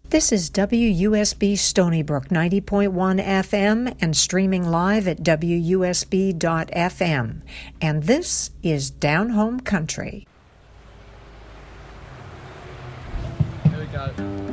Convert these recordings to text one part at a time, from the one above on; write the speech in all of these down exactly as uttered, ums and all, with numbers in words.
This is W U S B Stony Brook ninety point one F M and streaming live at W U S B dot F M. And this is Down Home Country. Here we go.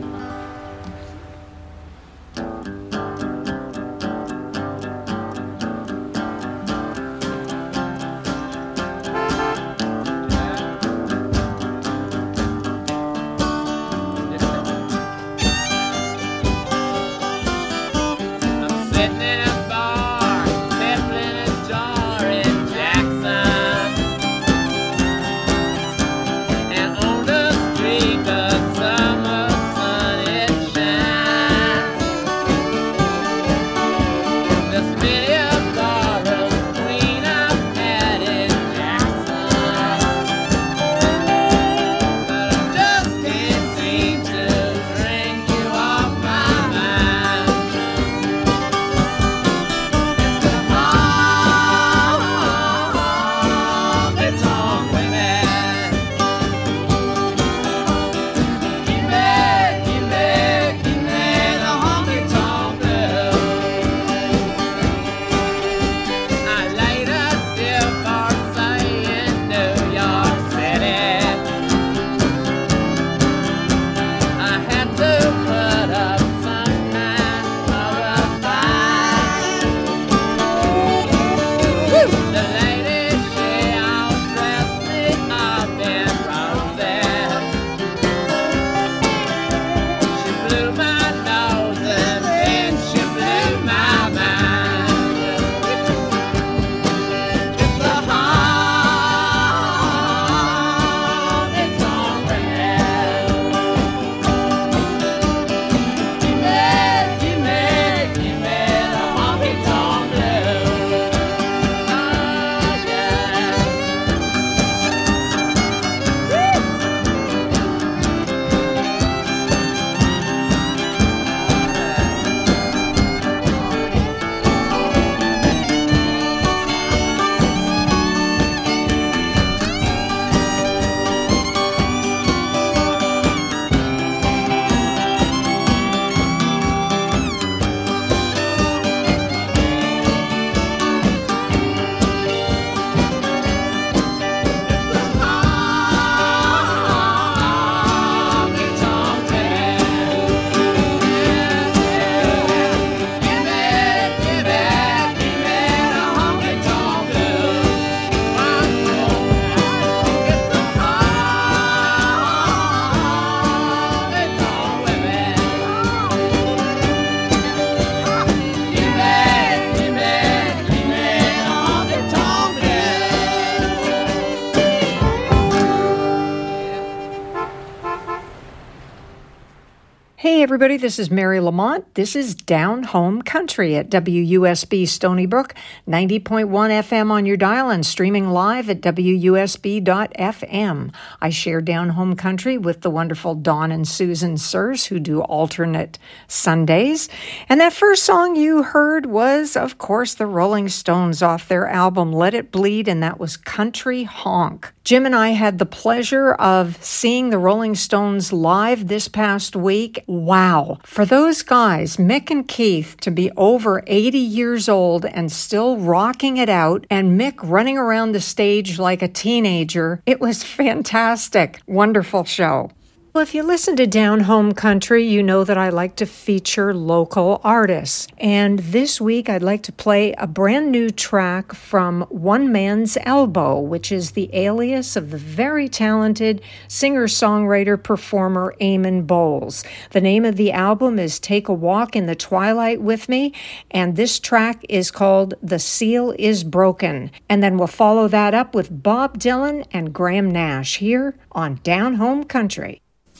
Hey everybody, this is Mary Lamont. This is Down Home Country at W U S B Stony Brook, ninety point one F M on your dial and streaming live at W U S B dot F M. I share Down Home Country with the wonderful Dawn and Susan Surs, who do alternate Sundays. And that first song you heard was, of course, the Rolling Stones off their album Let It Bleed, and that was Country Honk. Jim and I had the pleasure of seeing the Rolling Stones live this past week. Wow. For those guys, Mick and Keith, to be over eighty years old and still rocking it out, and Mick running around the stage like a teenager, it was fantastic. Wonderful show. Well, if you listen to Down Home Country, you know that I like to feature local artists. And this week, I'd like to play a brand new track from One Man's Elbow, which is the alias of the very talented singer-songwriter performer Eamon Bowles. The name of the album is Take a Walk in the Twilight with Me, and this track is called The Seal is Broken. And then we'll follow that up with Bob Dylan and Graham Nash here on Down Home Country.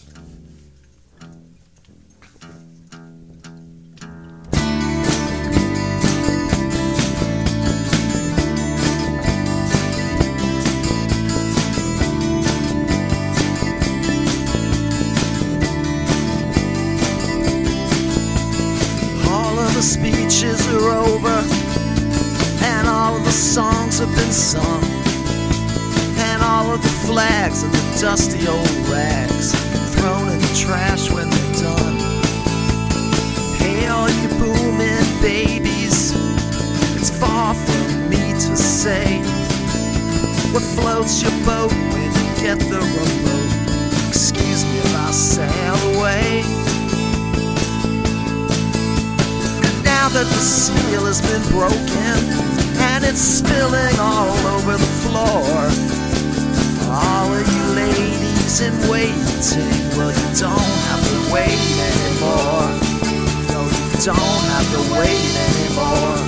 The speeches are over, and all of the songs have been sung, and all of the flags and the dusty old rags thrown in the trash when they're done. floats your boat when you get the rowboat. Excuse me if I sail away. Now that the seal has been broken and it's spilling all over the floor, all of you ladies in waiting, well, you don't have to wait anymore. No, you don't have to wait anymore.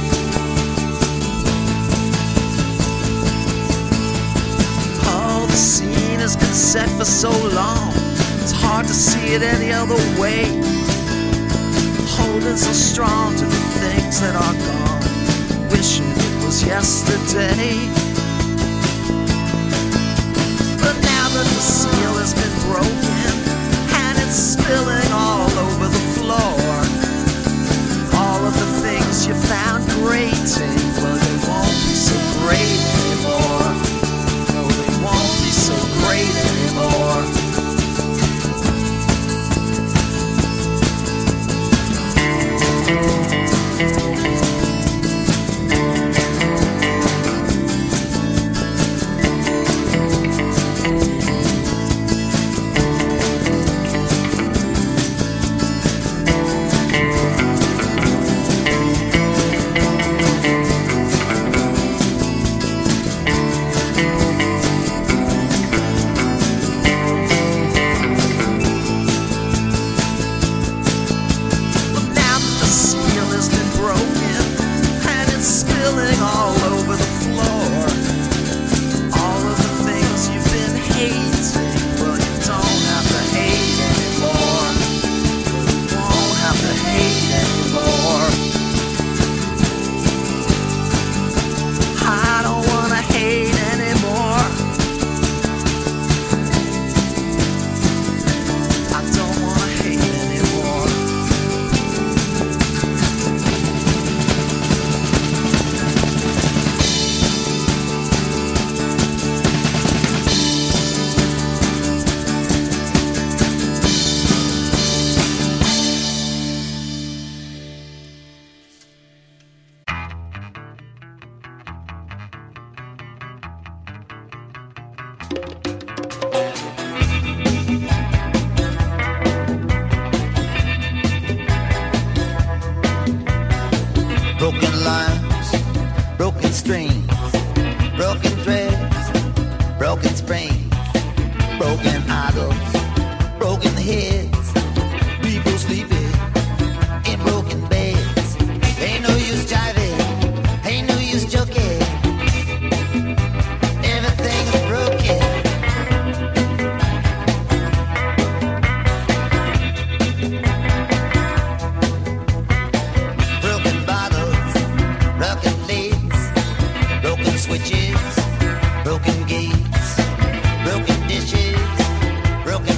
Oh, the scene has been set for so long, it's hard to see it any other way. Holding so strong to the things that are gone, wishing it was yesterday. But now that the seal has been broken and it's spilling all over the floor, all of the things you found grating, well, they won't be so great anymore. No, they won't be so great anymore. Broken lines, broken strings, broken threads, broken springs, broken idols, broken heads, people sleeping in broken beds. Ain't no use jiving, ain't no use joking, everything's broken. Broken bottles, broken plates, broken switches, broken gates, broken dishes, broken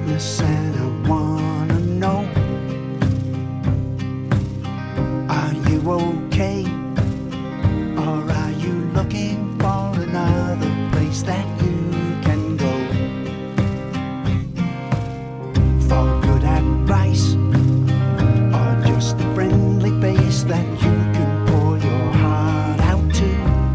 darkness and I wanna know, are you okay? Or are you looking for another place that you can go? For good advice, or just a friendly face that you can pour your heart out to,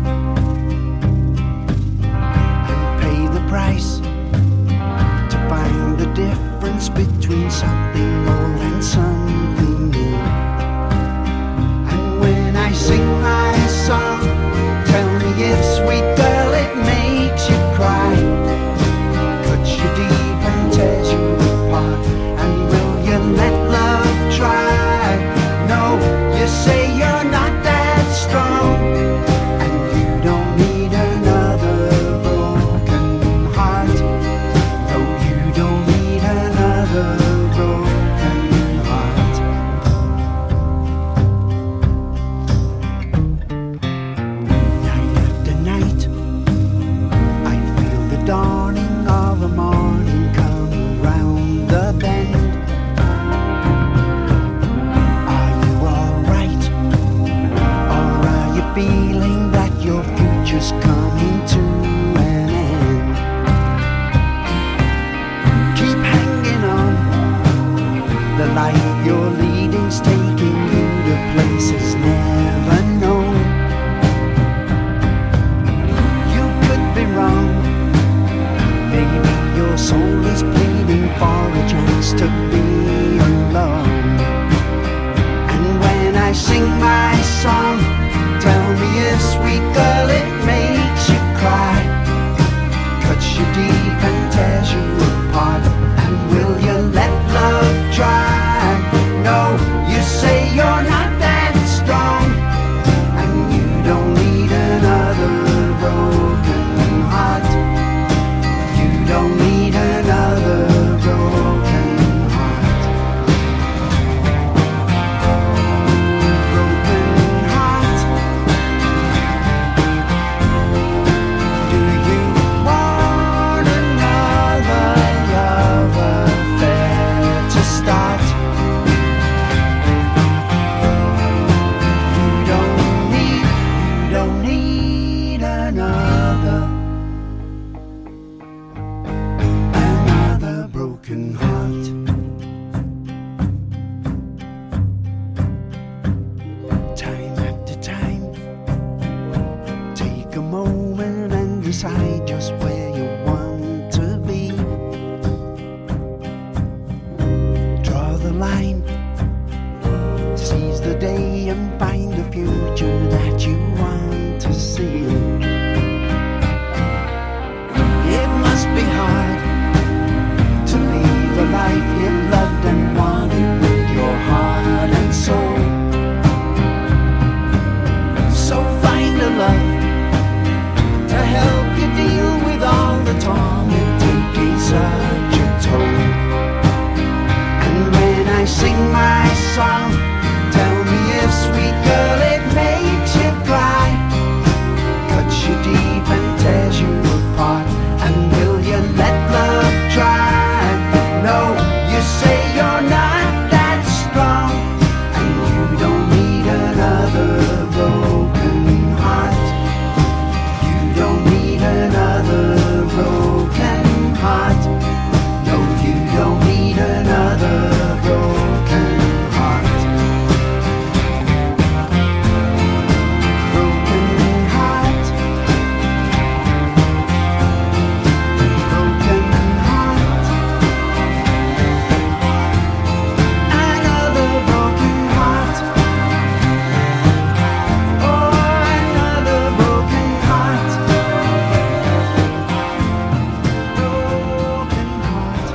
and pay the price to find the difference between something old and something new. And when I sing my song, tell me if, sweet girl, it makes you cry, cuts you deep and tears you apart, and will you let love try? No, you say you're not that strong, and you don't need another broken heart. No, you don't need another broken heart. Night after night, I feel the dawning of a morning come around the bend. Are you alright? Or are you feeling that your future's coming to an end? Keep hanging on. The life you're leading's taking you to places never known. You could be wrong. Maybe your soul is pleading for a chance to be alone. And when I sing my song, tell me if, sweet girl, it makes you cry, cuts you deep and tears you apart, and will you let love try? No, you say you're not that strong, and you don't need another broken heart. You don't need another broken heart. Broken heart. Do you want another love affair to start? You don't need, you don't need another, another broken heart. Time after time, take a moment and decide just where you want to be. Draw the line, seize the day and find the future that you want to see. It must be hard to leave a life you've loved and wanted with your heart and soul. So find a love to help you deal with all the torment taking such a toll. And when I sing my song, tell me if, sweet girl, it makes you cry, cuts you deep and tears you apart, and will you let love try? No, you say you're not that strong, and you don't need another broken heart. You don't need another broken heart. No, you don't need another broken heart. Broken heart. Broken heart. Another broken heart. Oh, another broken heart. Broken heart.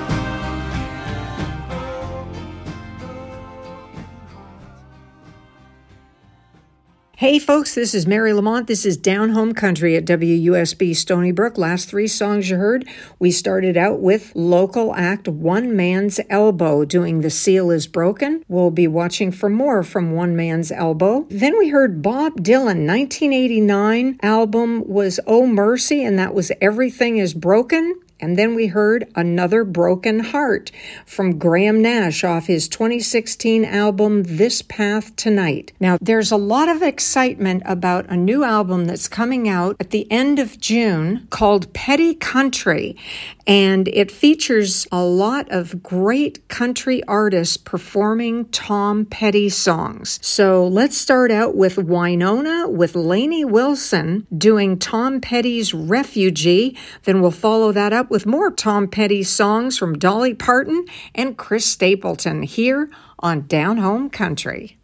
Hey folks, this is Mary Lamont. This is Down Home Country at W U S B Stony Brook. Last three songs you heard, we started out with local act One Man's Elbow doing The Seal is Broken. We'll be watching for more from One Man's Elbow. Then we heard Bob Dylan. nineteen eighty-nine album was Oh Mercy, and that was Everything is Broken. And then we heard Another Broken Heart from Graham Nash off his twenty sixteen album, This Path Tonight. Now, there's a lot of excitement about a new album that's coming out at the end of June called Petty Country. And it features a lot of great country artists performing Tom Petty songs. So let's start out with Wynonna with Lainey Wilson doing Tom Petty's Refugee. Then we'll follow that up with more Tom Petty songs from Dolly Parton and Chris Stapleton here on Down Home Country.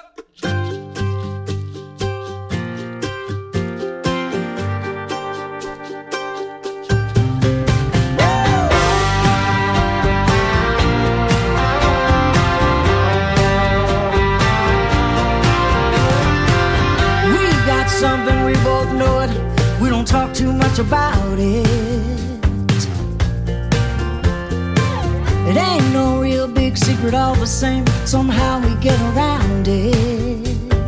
Something we both know it, we don't talk too much about it. It ain't no real big secret, all the same, somehow we get around it.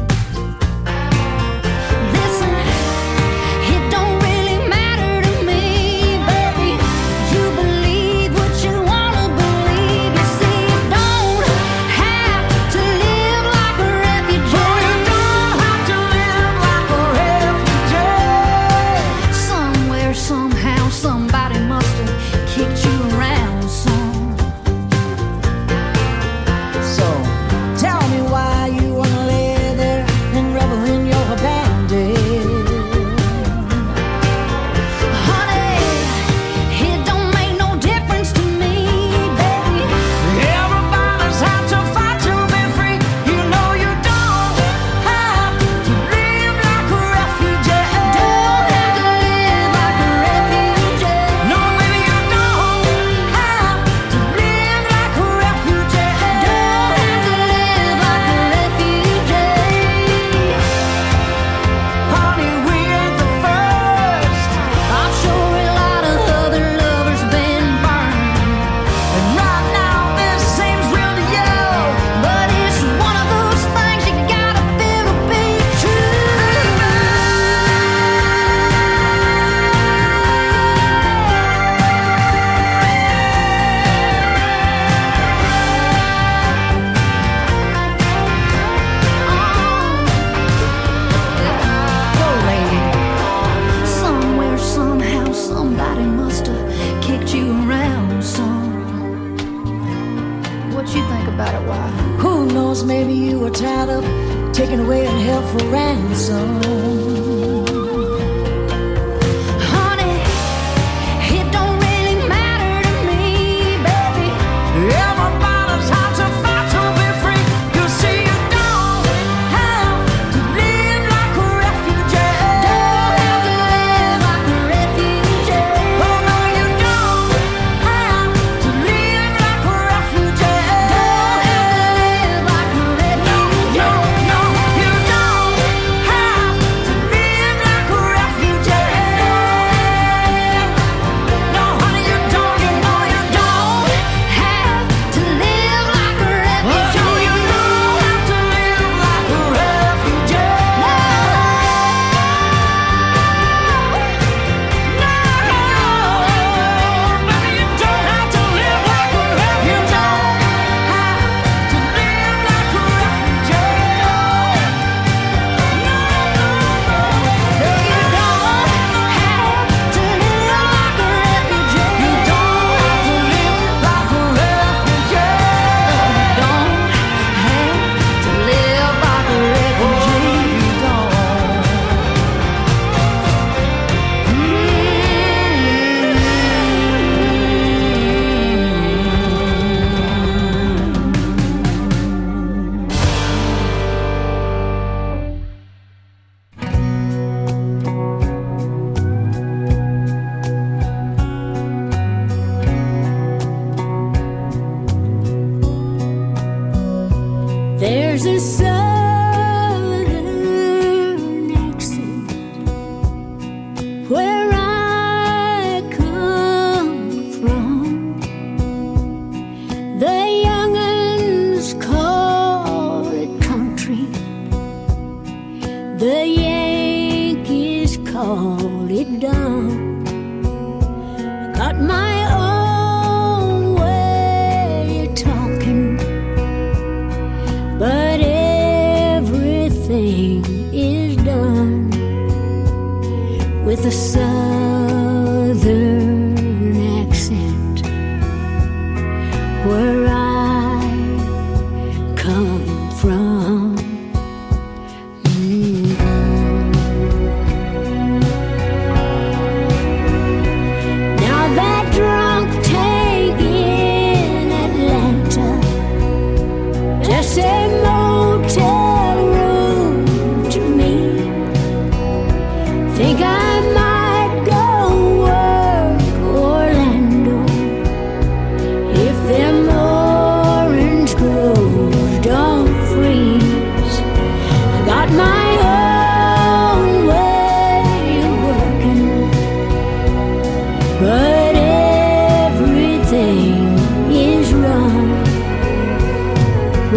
Listen, it don't really matter to me, baby. You believe what you wanna believe. You see, you don't have to live like a refugee. Oh, you don't have to live like a refugee. Somewhere, somehow, somebody must have kicked you around some. Tell me why you wanna lay there and revel in your abandon. Honey, it don't make no difference to me, baby. Everybody's had to fight to be free. You know you don't have to live like a refugee. Don't have to live like a refugee. No, baby, you don't have to live like a refugee. Don't have to live like a refugee. Honey, we ain't the first. I'm sure a lot of other lovers been burned. And right now this seems real to you, but it's one of those things you gotta feel to be true. Go, lady. Somewhere, somehow, somebody must have kicked you around some. What you think about it, why? Who knows, maybe you were tied up, taken away and held for ransom. Honey, it don't really matter to me, baby. Everybody's had to fight to be free. You see, you don't have to live like a refugee. Don't have to live like a refugee. Oh no, you don't have to live like a refugee. Don't have to live like a refugee. No, no, you don't have to live like a refugee. No, honey, you don't, you know you don't have to live like a refugee. Oh, you don't have to live like a refugee. No, no, baby, you don't have to live like a refugee. You don't have to live like a refugee. No, no, no, you don't have to live like a refugee. You don't have to live like a refugee. You don't have to live like a refugee. You don't. There's a southern accent where I come from. The young'uns call it country. The Yankees call it dumb. Got my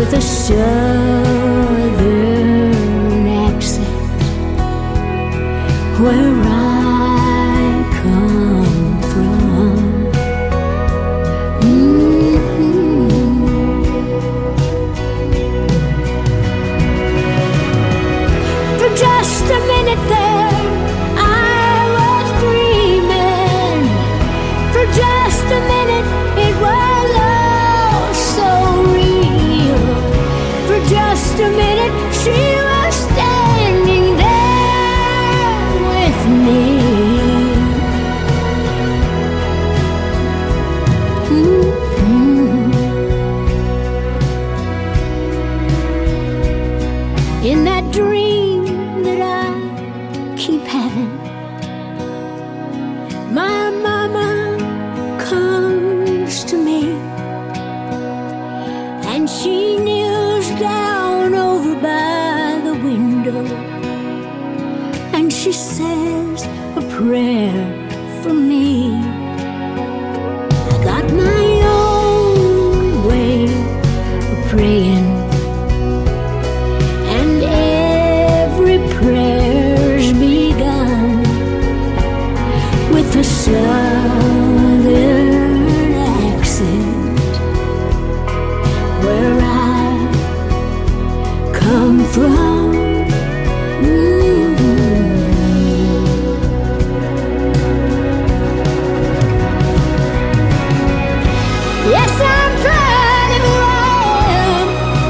with a southern accent, where I come from. Mm-hmm. For just a minute there, I was dreaming. For just a minute, it was all so real. For just a minute, she was standing there with me. Mm-hmm. In that dream that I keep having, my mama comes to me, and she kneels down over by the window, and she says a prayer for me. I got my own way of praying, and every prayer's begun with a southern accent, where I come from. Mm-hmm. Yes, I'm proud of who I am,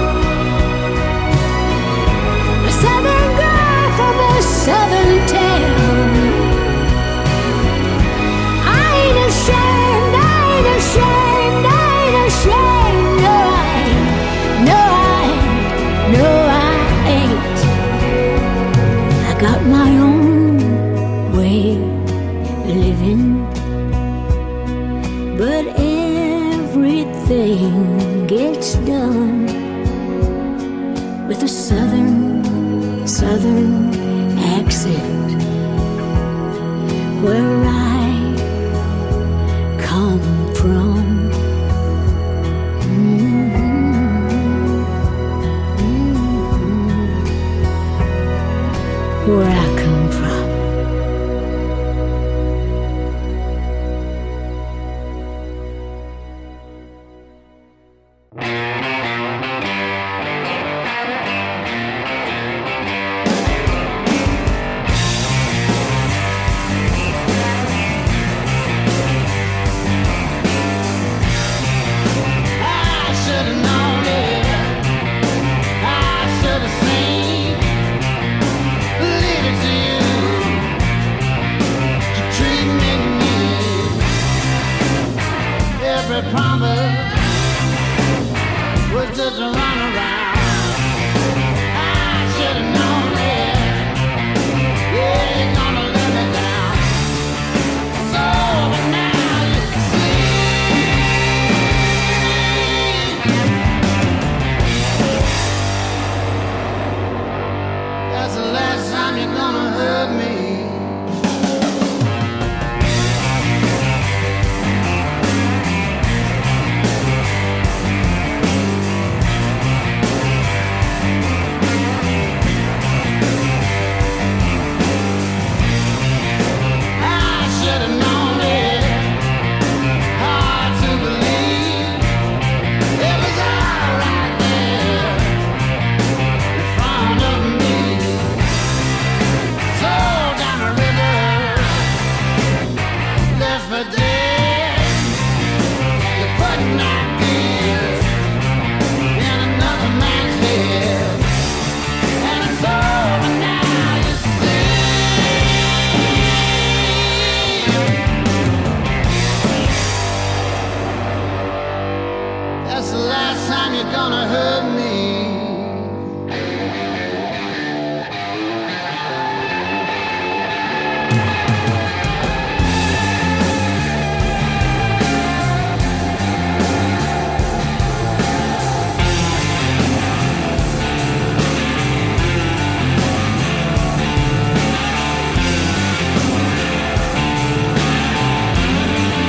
a southern girl from a southern town. I ain't ashamed, I ain't ashamed, I ain't ashamed. No, I ain't, no, I ain't, no, I ain't. I got my own way of living, but everything gets done with a southern, southern accent, where I come from. Mm-hmm. Mm-hmm. Where I come from.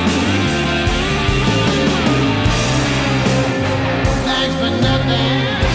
Thanks for nothing.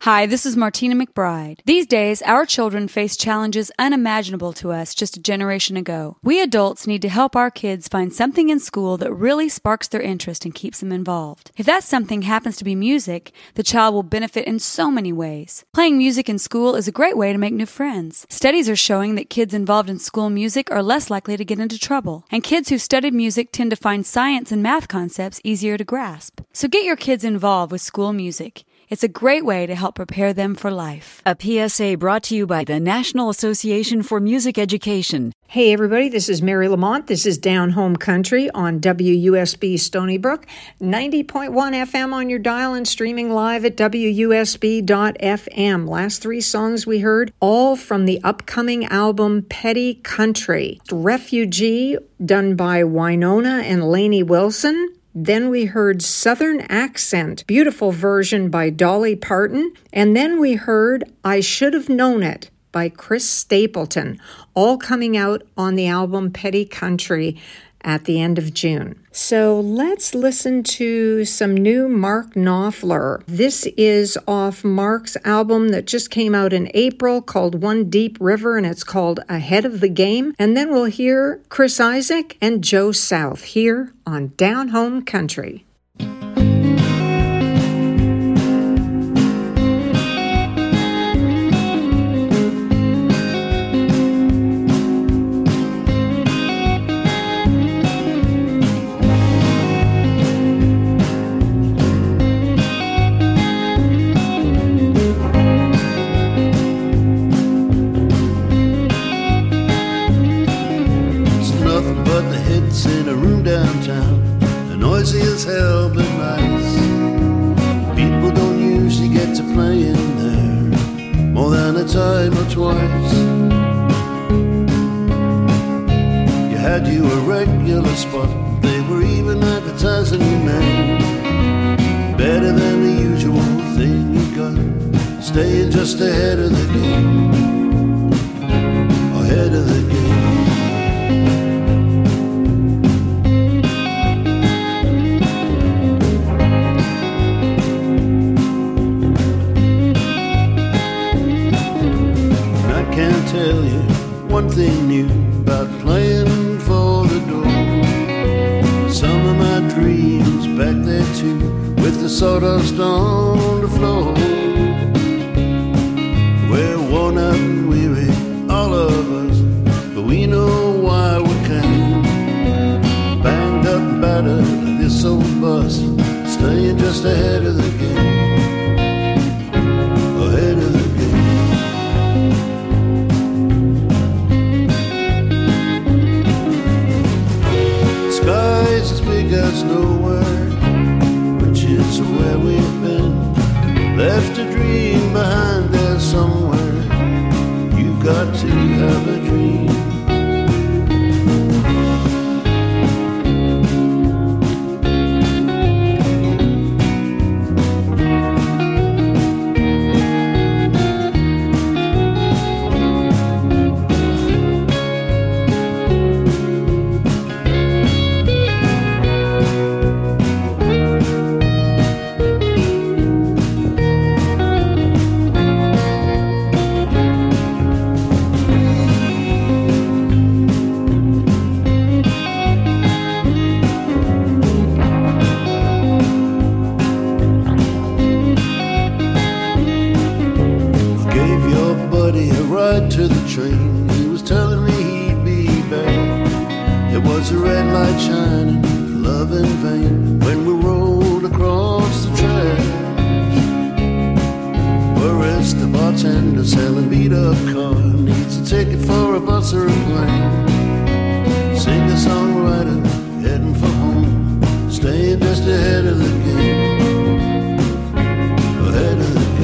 Hi, this is Martina McBride. These days, our children face challenges unimaginable to us just a generation ago. We adults need to help our kids find something in school that really sparks their interest and keeps them involved. If that something happens to be music, the child will benefit in so many ways. Playing music in school is a great way to make new friends. Studies are showing that kids involved in school music are less likely to get into trouble, and kids who studied music tend to find science and math concepts easier to grasp. So get your kids involved with school music. It's a great way to help prepare them for life. A P S A brought to you by the National Association for Music Education. Hey everybody, this is Mary Lamont. This is Down Home Country on W U S B Stony Brook, ninety point one F M on your dial and streaming live at W U S B dot F M. Last three songs we heard, all from the upcoming album Petty Country. Refugee, done by Wynonna and Lainey Wilson. Then we heard Southern Accent, beautiful version by Dolly Parton. And then we heard I Should Have Known It by Chris Stapleton, all coming out on the album Petty Country at the end of June. So let's listen to some new Mark Knopfler. This is off Mark's album that just came out in April called One Deep River, and it's called Ahead of the Game. And then we'll hear Chris Isaak and Joe South here on Down Home Country. In a room downtown, the noisy as hell but nice. People don't usually get to play in there more than a time or twice. You had you a regular spot, they were even advertising your name. Better than the usual thing you got, staying just ahead of the game. Ahead of the game. Tell you one thing new about playing for the door. Some of my dreams back there too, with the sawdust on the floor. We're worn out and weary, all of us, but we know why we came. Banged up and battered like this old bus, staying just ahead of the game. Ahead of the game. Skies as big as nowhere, which is where we've been. Left a dream behind there somewhere. You got to have a dream. To the train, he was telling me he'd be back. There was a red light shining, love in vain, when we rolled across the tracks. Whereas the bartender selling beat up car needs a ticket for a bus or a plane. Singer songwriter heading for home, staying just ahead of the game. Ahead of the game.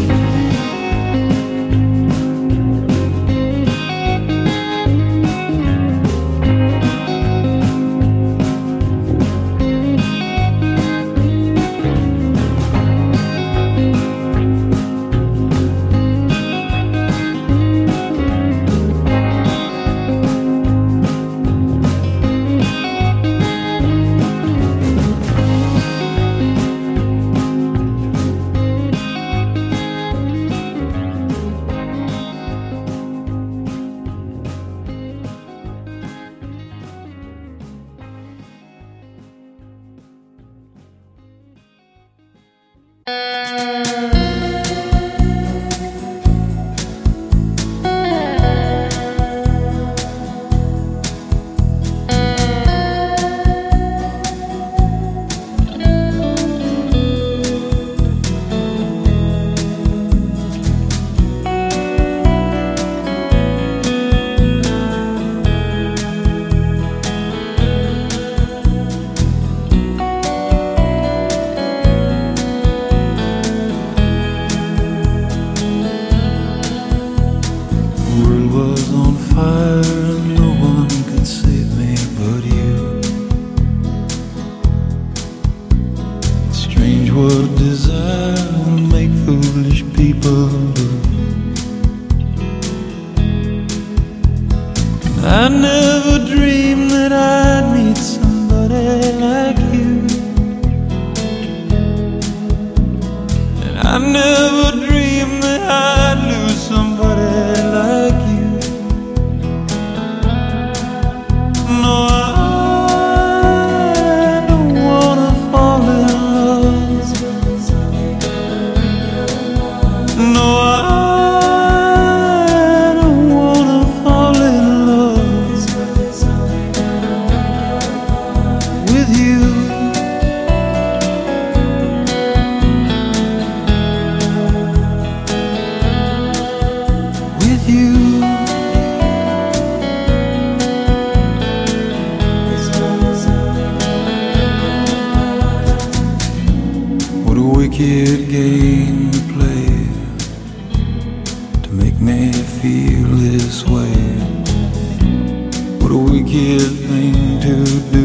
wicked game to play to make me feel this way. What a wicked thing to do,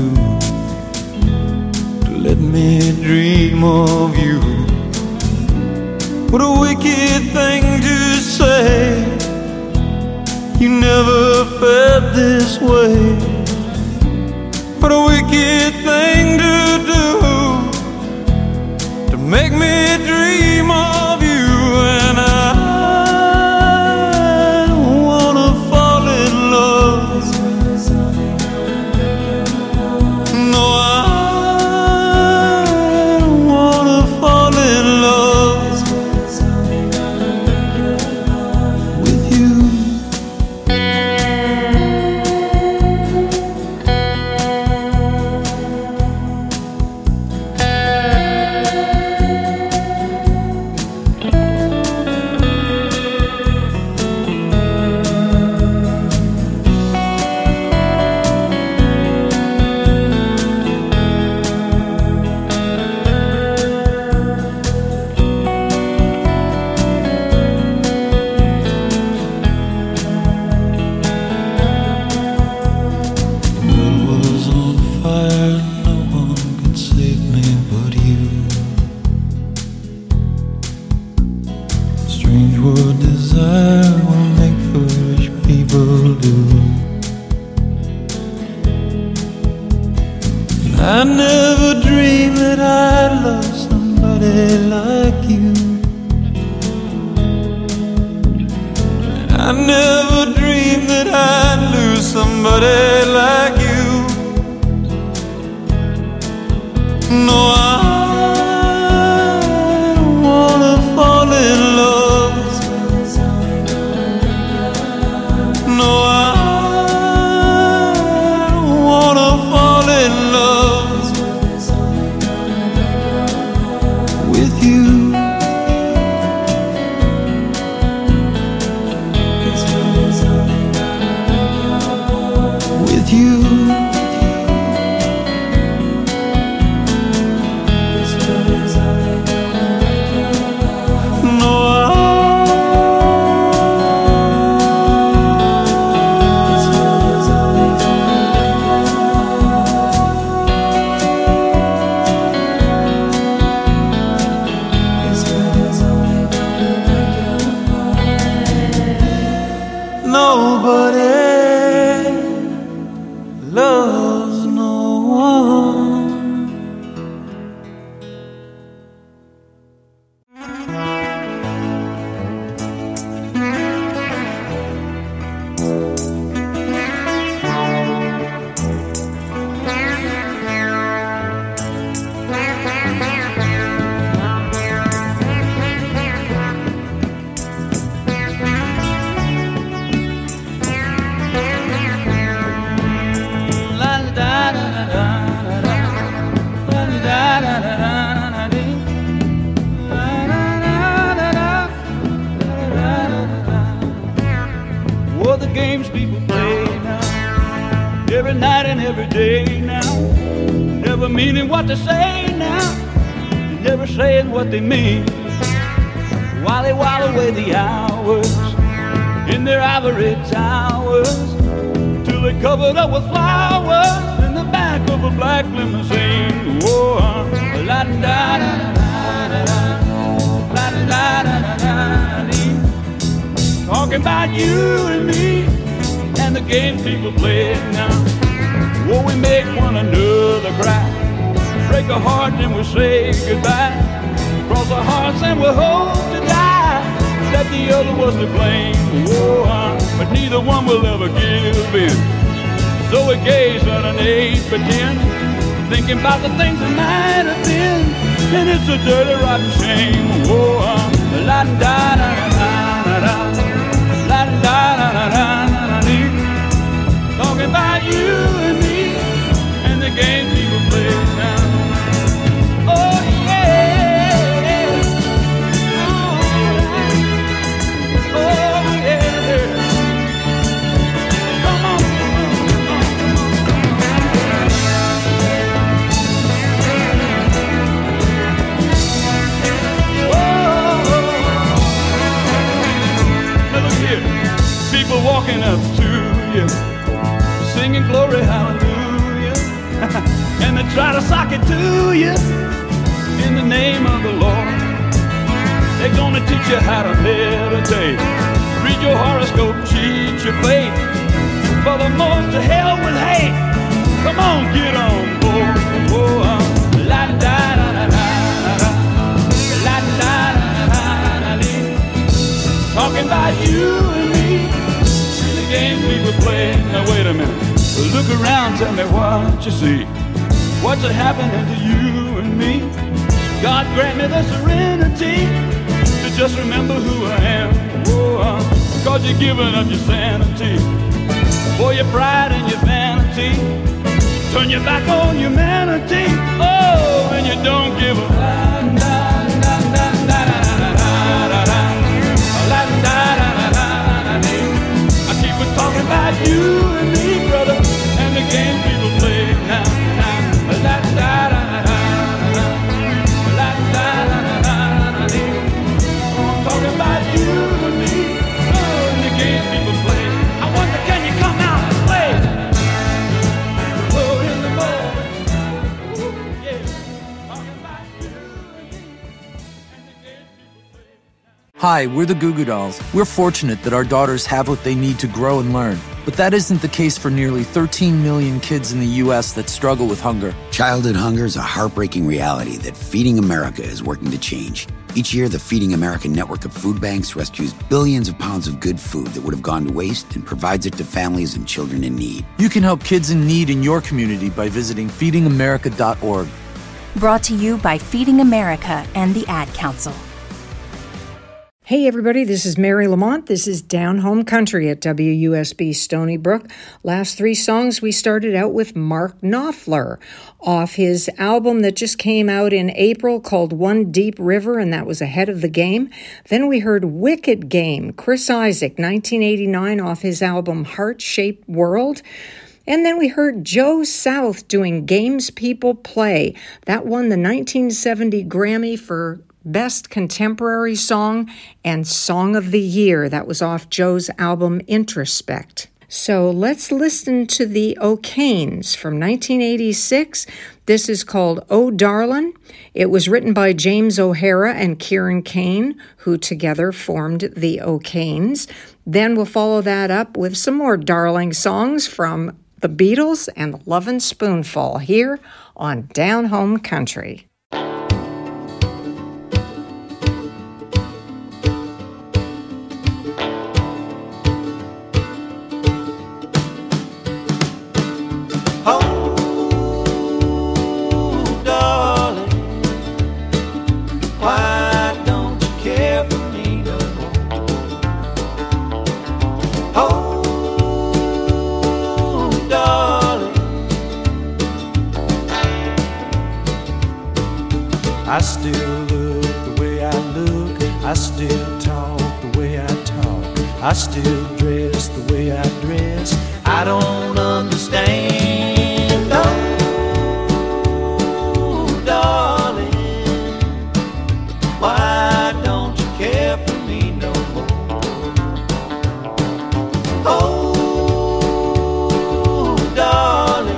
to let me dream of you. What a wicked thing to say, you never felt this way. What a wicked thing to do, to make me dream of you. And I don't wanna fall in love. No, I don't wanna fall in love with you. I never dreamed that I'd love somebody like you. I never dreamed that I'd lose somebody like you. No, I don't wanna fall in love. No, I don't wanna fall in love with you. With you. No, nobody loves no one. What the games people play now, every night and every day now, never meaning what they say now, and never saying what they mean, while they while away the hours in their ivory towers, till they're covered up with flowers in the back of a black limousine. Whoa, la da da da da da, la da da da da da. Talking about you and me and the games people play now. Whoa, we make one another cry, break a heart and we say goodbye, cross our hearts and we hope to die that the other was to blame. Whoa, but neither one will ever give in. So we gaze on an eight by ten, thinking about the things that might have been, and it's a dirty rotten shame. Whoa, la da da da da da, la da da da da da. Talking about you and me and the game people play now. Oh yeah, oh, oh yeah. Come on, come on, come on, come on. try to sock it to you in the name of the Lord. They're gonna teach you how to meditate, read your horoscope, cheat your fate. For the most to hell with hate. Come on, get on board. Oh, uh, la da da da da da, la da da da da da. Talking about you and me and the games we were playing. Now wait a minute. Look around, tell me what you see. What's happening to you and me? God grant me the serenity to just remember who I am. Oh, uh, cause you're giving up your sanity for your pride and your vanity. Turn your back on humanity. Oh, and you don't give a I keep on talking about you and me, brother, and the game people play now. La da da da da, la da da da da. I'm talking about you and me, oh, and the game people play. I wonder, can you come out and play? Oh, in the ball. Ooh, yeah. Talking about you and me, and the game people play. Hi, we're the Goo Goo Dolls. We're fortunate that our daughters have what they need to grow and learn. But that isn't the case for nearly thirteen million kids in the U S that struggle with hunger. Childhood hunger is a heartbreaking reality that Feeding America is working to change. Each year, the Feeding America network of food banks rescues billions of pounds of good food that would have gone to waste and provides it to families and children in need. You can help kids in need in your community by visiting feeding america dot org. Brought to you by Feeding America and the Ad Council. Hey everybody, this is Mary Lamont. This is Down Home Country at W U S B Stony Brook. Last three songs we started out with Mark Knopfler off his album that just came out in April called One Deep River, and that was Ahead of the Game. Then we heard Wicked Game, Chris Isaak, nineteen eighty-nine, off his album Heart-Shaped World. And then we heard Joe South doing Games People Play. That won the nineteen seventy Grammy for Best Contemporary Song and Song of the Year. That was off Joe's album Introspect. So let's listen to the O'Kanes from nineteen eighty-six. This is called Oh Darlin'. It was written by James O'Hara and Kieran Kane, who together formed the O'Kanes. Then we'll follow that up with some more darling songs from the Beatles and the Lovin' Spoonful here on Down Home Country. I still look the way I look, I still talk the way I talk, I still dress the way I dress. I don't understand, oh, darling, why don't you care for me no more? Oh, darling,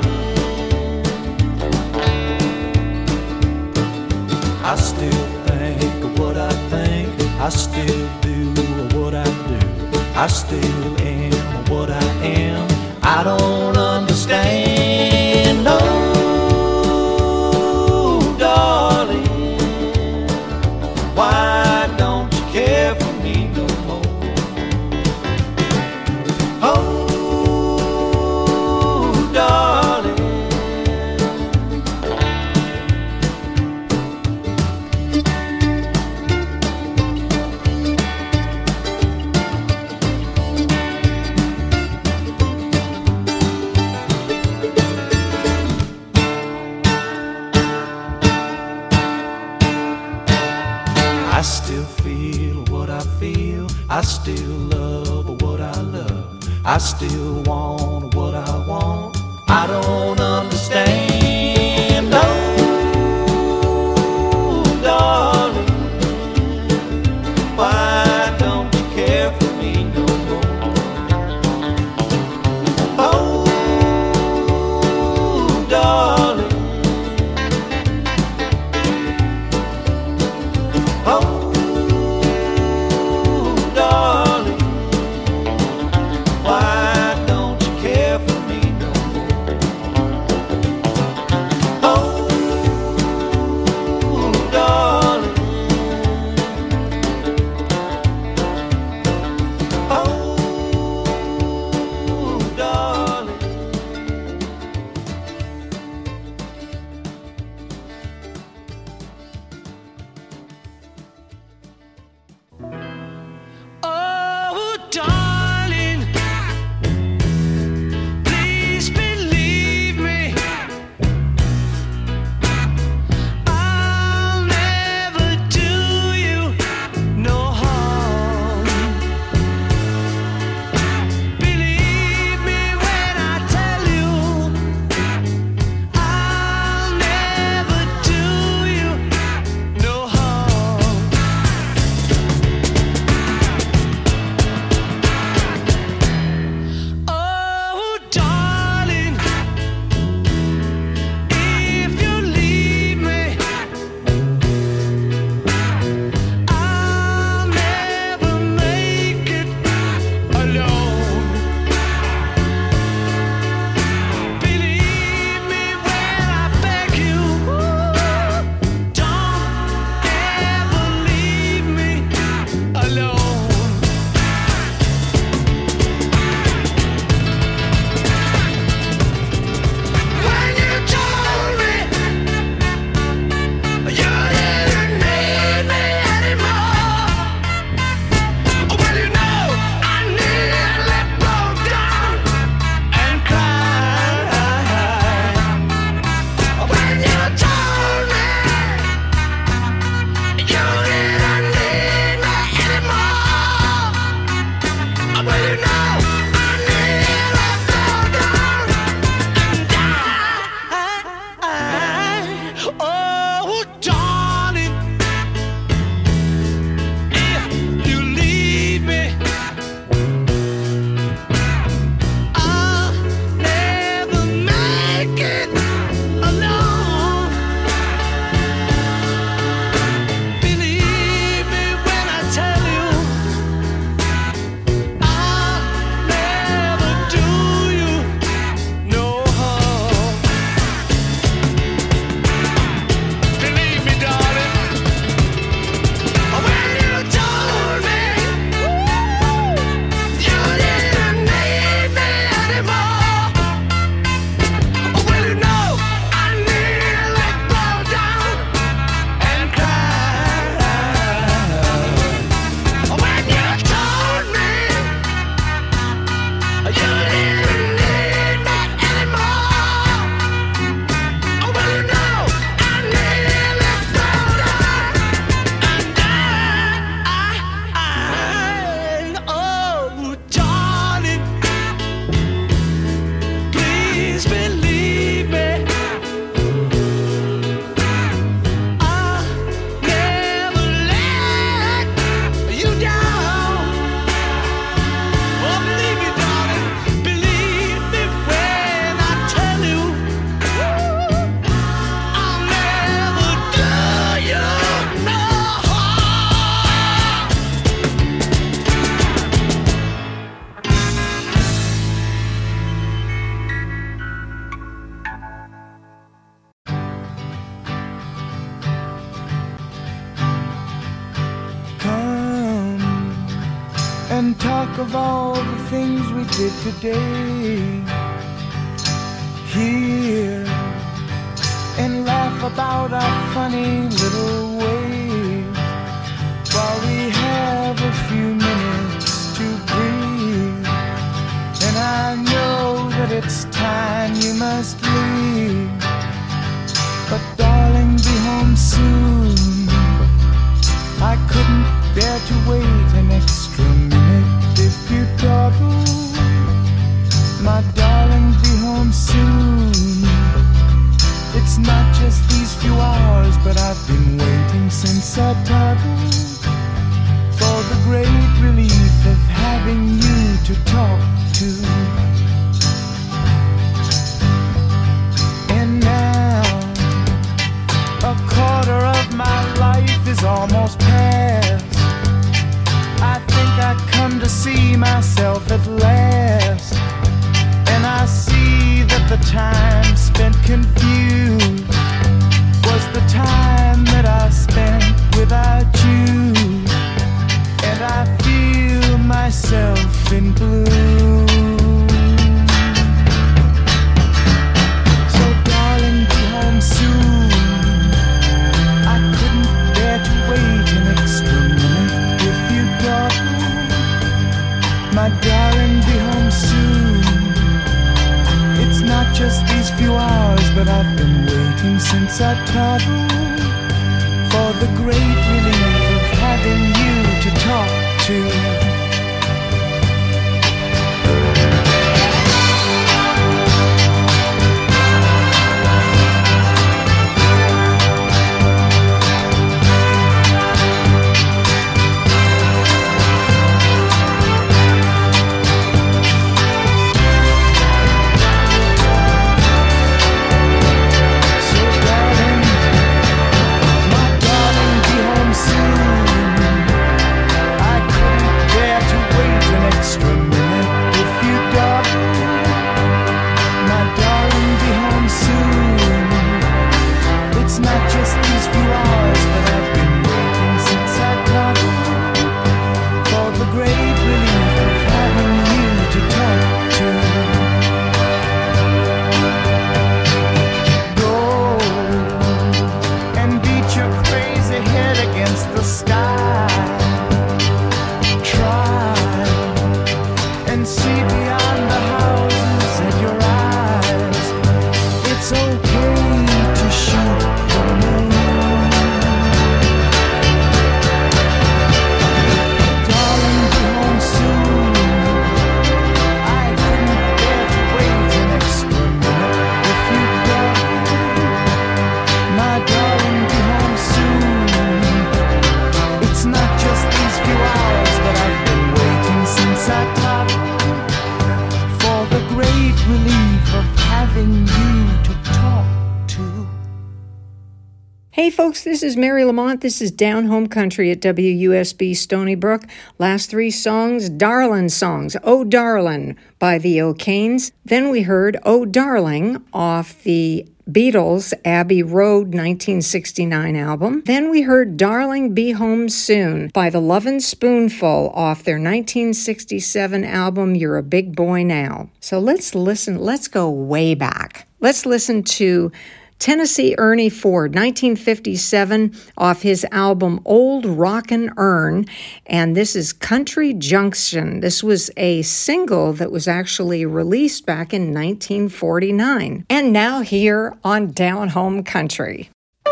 I still think of what I think, I still do what I do, I still am what I am. I don't understand, no, darling, why don't you care for me no more? Oh, darling, I still feel what I feel, I still love what I love, I still want what I want. I don't understand, no, darling, why don't you care for me no more? Oh, darling, talk of all the things we did today here and laugh about our funny little ways while we have a few minutes to breathe. And I know that it's time you must leave, but darling, be home soon. I couldn't bear to wait an extra minute if you dawdle. My darling, be home soon. It's not just these few hours, but I've been waiting since I toddled for the great relief of having you to talk to. And now a quarter of my life is almost past. I think I come to see myself at last, and I see that the time spent confused was the time that I spent without you, and I feel myself in blue. So darling, be home soon. I couldn't bear to wait an extra minute if you dawdle. My darling, be home soon. It's not just these few hours, but I've been waiting since I toddled for the great relief of having you to talk to. Hey folks, this is Mary Lamont. This is Down Home Country at W U S B Stony Brook. Last three songs, Darlin' songs. Oh Darlin' by the O'Kanes. Then we heard Oh Darling off the Beatles' Abbey Road nineteen sixty-nine album. Then we heard Darling Be Home Soon by the Lovin' Spoonful off their nineteen sixty-seven album You're a Big Boy Now. So let's listen, let's go way back. Let's listen to Tennessee Ernie Ford, nineteen fifty-seven, off his album Old Rockin' Urn, and this is Country Junction. This was a single that was actually released back in nineteen forty-nine. And now here on Down Home Country.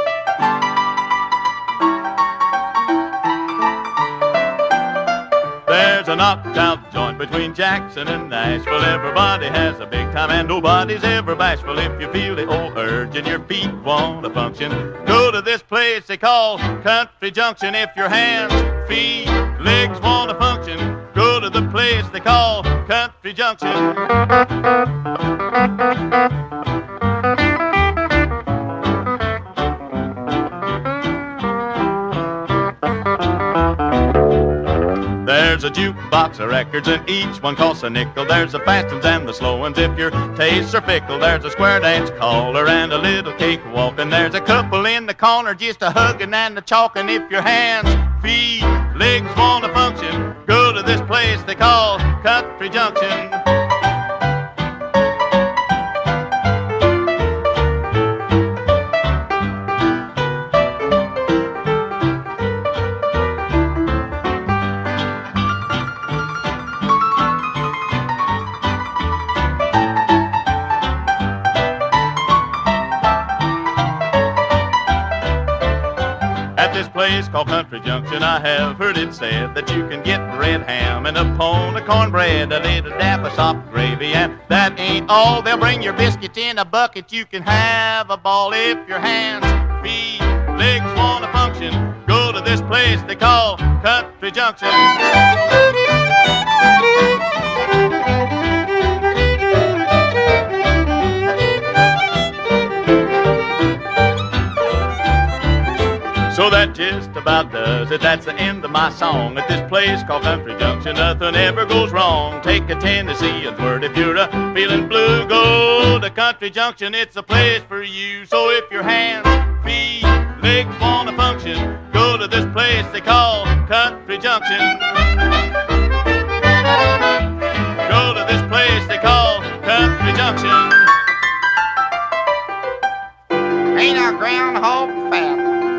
There's a knocked-out joint between Jackson and Nashville. Everybody has a big time and nobody's ever bashful. If you feel the old urge and your feet want to function, go to this place they call Country Junction. If your hands, feet, legs want to function, go to the place they call Country Junction. There's a jukebox of records and each one costs a nickel. There's the fast ones and the slow ones if your tastes are fickle. There's a square dance caller and a little cake walking. There's a couple in the corner just a hugging and a chalking. If your hands, feet, legs wanna function, go to this place they call Country Junction. Place called Country Junction, I have heard it said that you can get red ham and a pone of cornbread, a little dap of soft gravy, and that ain't all. They'll bring your biscuits in a bucket. You can have a ball if your hands, feet, legs wanna function. Go to this place they call Country Junction. So that just about does it. That's the end of my song. At this place called Country Junction, nothing ever goes wrong. Take a Tennessean's word. If you're a feeling blue, go to Country Junction. It's a place for you. So if your hands, feet, legs wanna function, go to this place they call Country Junction. Go to this place they call Country Junction. Ain't a groundhog fat.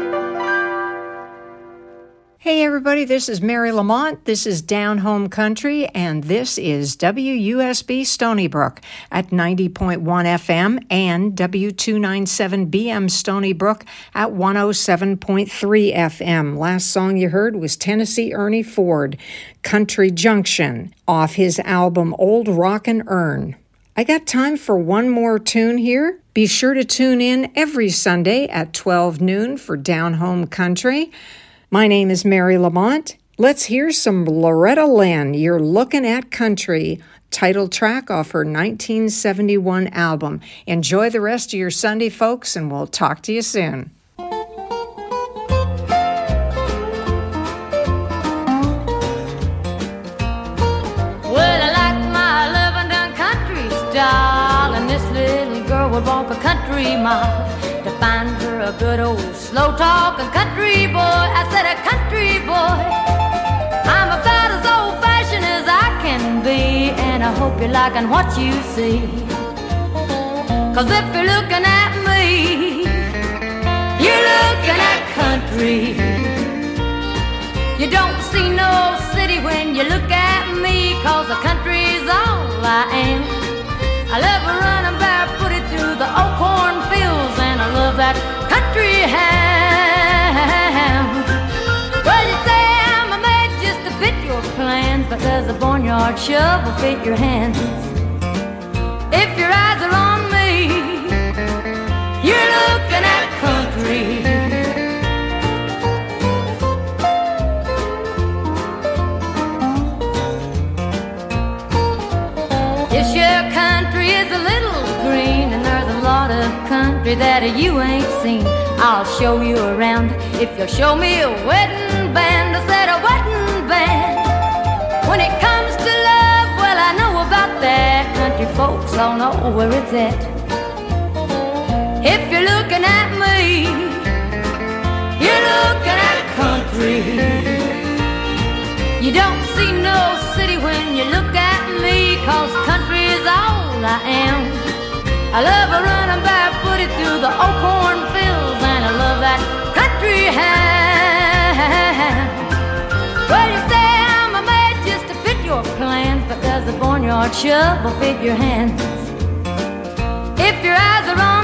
Hey everybody, this is Mary Lamont. This is Down Home Country, and this is W U S B Stony Brook at ninety point one F M and W two ninety-seven B M Stony Brook at one oh seven point three F M. Last song you heard was Tennessee Ernie Ford, Country Junction, off his album Old Rockin' Urn. I got time for one more tune here. Be sure to tune in every Sunday at twelve noon for Down Home Country. My name is Mary Lamont. Let's hear some Loretta Lynn, You're Looking at Country, title track off her nineteen seventy-one album. Enjoy the rest of your Sunday, folks, and we'll talk to you soon. Well, I like my loving done country style, and this little girl would walk a country mile to find her a good old slow-talking country boy. I said a country boy. I'm about as old-fashioned as I can be, and I hope you're liking what you see. 'Cause if you're looking at me, you're looking at country. You don't see no city when you look at me, 'cause the country's all I am. I love running barefooted through the old cornfields, and I love that country ham. Well, you say I'm made just to fit your plans, but does a barnyard shovel fit your hands? If your eyes are on me, you're looking at country. This your country is a little green, and there's a lot of country that you ain't seen. I'll show you around if you'll show me a wedding band. I said a wedding band. When it comes to love, well, I know about that. Country folks all know where it's at. If you're looking at me, you're looking at country. You don't see no city when you look at me, 'cause country is all I am. I love a running barefooted through the old cornfields, and I love that country ham. Well, you say I'm a made just to fit your plans, but does the barnyard shovel fit your hands? If your eyes are on